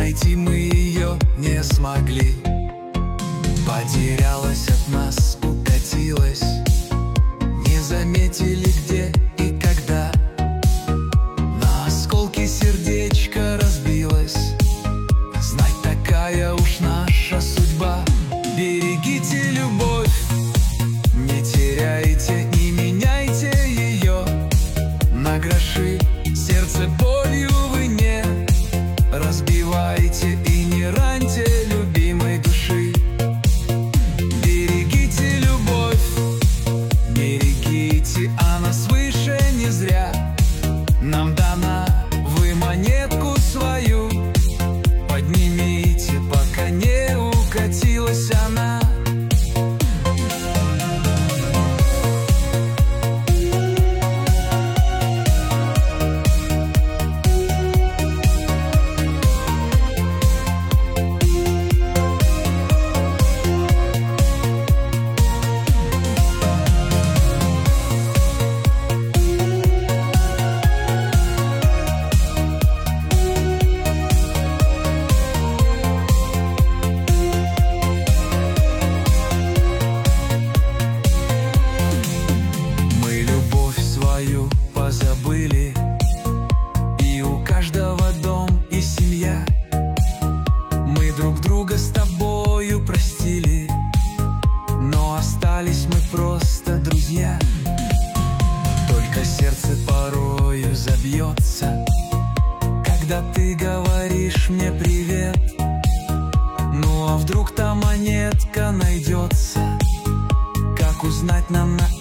найти мы ее не смогли. Потерялась от нас, укатилась, не заметили где и когда. На осколки сердечко разбилось, знать такая уж наша судьба. Берегите любовь, не теряйте, не меняйте ее на гроши. Сердце болью вы не разбивайте и не раньте любимой души. Берегите любовь, берегите, она свыше не зря нам дана. Вы монетку свою поднимите, пока не укатилась она. Позабыли, и у каждого дом и семья. Мы друг друга с тобою простили, но остались мы просто друзья. Только сердце порою забьется, когда ты говоришь мне привет. Ну а вдруг та монетка найдется, как узнать нам на